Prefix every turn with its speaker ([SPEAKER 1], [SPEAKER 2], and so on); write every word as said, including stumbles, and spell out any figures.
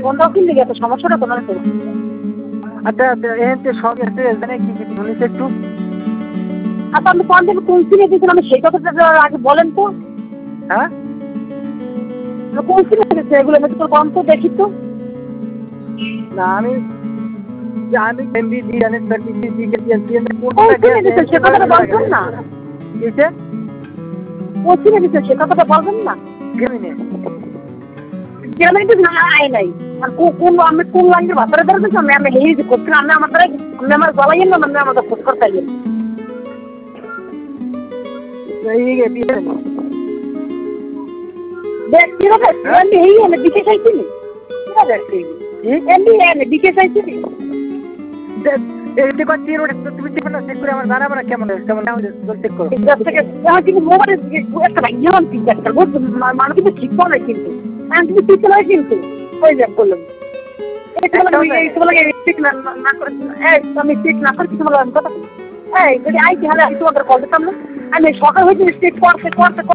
[SPEAKER 1] ফোনটাও কিনলে এত সমস্যাটা তোমার তো।
[SPEAKER 2] আচ্ছা এতে সব আছে এখানে কি কি শুনেছে একটু।
[SPEAKER 1] আচ্ছা আপনি কোন দিন কোন সিমে দিয়েছেন আমি সেই কথাটা আগে বলেন তো।
[SPEAKER 2] হ্যাঁ
[SPEAKER 1] কোন সিমে দিয়েছে এগুলো একটু কম তো দেখি তো।
[SPEAKER 2] না আমি আমি এমবি দিয়ে জানেন থার্টি দিকে দিয়েছি
[SPEAKER 1] কোন সিমে দিয়েছে সে কথাটা বলছেন না।
[SPEAKER 2] কিসে
[SPEAKER 1] কোন সিমে দিয়েছে সে কথাটা বলবেন না।
[SPEAKER 2] গেমিনে
[SPEAKER 1] গেমিনে তো না আয় নাই আর কোন আমি কোন লাইনের ভাষাটা ধরেছেন আমি আমি হেই করছি আমি আমার দ্বারা আমি আমার গলাইয়েন না আমি আমাদের খোঁজ করতে গেছি।
[SPEAKER 2] এই গে দিয়ে
[SPEAKER 1] দেখ কি হবে আমি হেই আমি দিকে চাইছি নি কি দেখছি এমবি এনে দিকে চাইছি নি
[SPEAKER 2] এই দেখো তিন ওটা তুমি দেখো না চেক করে আমার জানাবো না কেমন কেমন নাও চেক করো
[SPEAKER 1] দশ থেকে যা কিন্তু মোবাইলে একটা ভাইয়ান ঠিক আছে বহুত মানুষ কিন্তু ঠিক করে কিন্তু আমি কিন্তু ঠিক করে কিন্তু ওই যে বললাম এটা লাগে এটা লাগে ঠিক না না করে এই আমি ঠিক না করে কিছু বললাম কথা এই যদি আইছি হলে আমি তোমাদের কল দিতাম না আমি সকাল হইতে চেক করতে করতে